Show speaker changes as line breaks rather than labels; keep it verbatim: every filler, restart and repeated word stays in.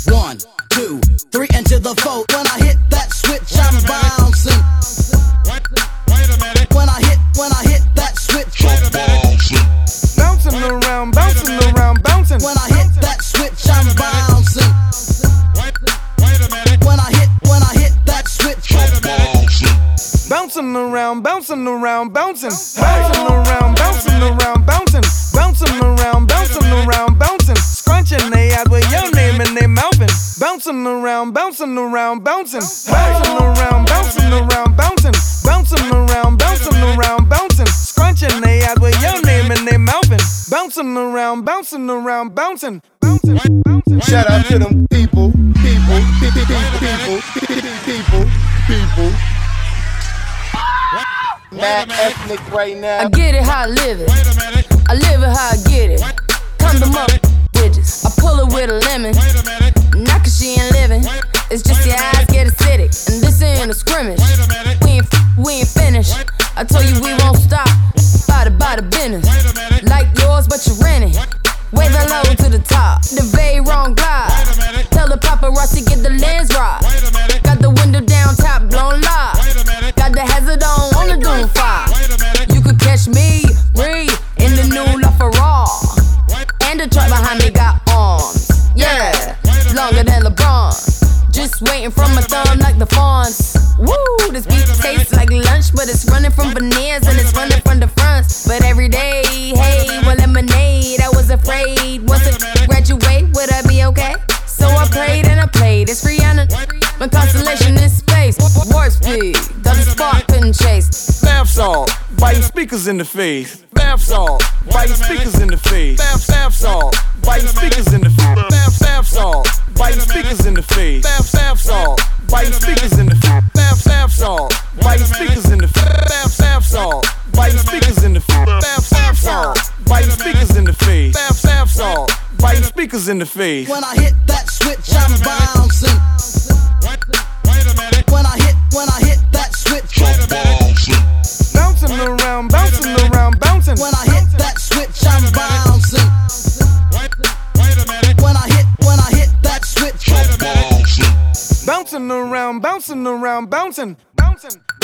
One, two, three, and to the four. When I hit that switch, I'm bouncing.
Wait a minute.
When I hit, when I hit that switch,
Wait a minute.
Bouncing around, bouncing around, bouncing.
when I hit that switch, I'm bouncing.
Wait, wait a minute.
When I hit, when I hit that switch,
Wait a minute.
Bouncing around, bouncing around, bouncing. Bouncing around, bouncing around, bouncing. Bouncing around, bouncing around, bouncing. Scrunching they eyes with your name in they mouthing. Bouncing around, bouncing around, bouncing. Bouncing around, bouncing around, bouncing. Bouncing around, bouncing around, bouncing. Scrunching they eyes with your name in they mouthing. Bouncing around, bouncing around, bouncing. Bouncing, bouncing.
Shout out to them people, people, people, people, people, people, people. Mad ethnic right now.
I get it how I live it.
Wait a minute.
I live it how I get it. Come to mother bitches. I pull it with a lemon.
Wait a minute.
Not cause she ain't living. It's just your eyes get acidic. And this ain't a scrimmage.
Wait a minute.
We ain't, we ain't finished. I told you we won't stop. By the, by the business.
Wait a minute.
Like yours, but you rent it. Wave it low to the top. The very wrong glide.
Wait a minute.
Tell the paparazzi get the lens right.
Wait a minute.
Got the window down, top blown live.
Wait a minute.
Got the hazard on, on the doom fire.
Wait a minute.
You could catch me, Bree, in the new LaFerrari. And the truck behind me got arms. Yeah, longer than LeBron. Just waiting from my thumb like the fawns. Woo, this beat tastes like lunch, but it's running from veneers and it's running from the fronts. But every day, hey, well, lemonade, I was afraid. Once I graduate, would I be okay? So I prayed and I played. It's Rihanna, my constellation in space. Warp speed, does the spark couldn't chase.
Bath salt, biting speakers in the face. Bath salt, biting speakers in the face. Bath, bath salt, biting speakers in the face. Bath, bath salt, biting speakers in the face. Bath, bath salt, biting speakers in the face. Bath, bath salt, biting speakers in the face. Bath, bath salt, biting speakers in the face. Bath, bath salt, biting speakers in the face. Bath, bath salt, biting speakers in the face.
when I hit that switch, I'm bouncing.
Wait, wait a minute.
When I hit, when I hit that switch,
Wait a minute.
Bouncing around, bouncing around, bouncing.
when I hit that switch, I'm bouncing.
Wait, wait a minute.
When I hit, when I hit that switch,
Wait a minute.
Bouncing around, bouncing around, bouncing, bouncing.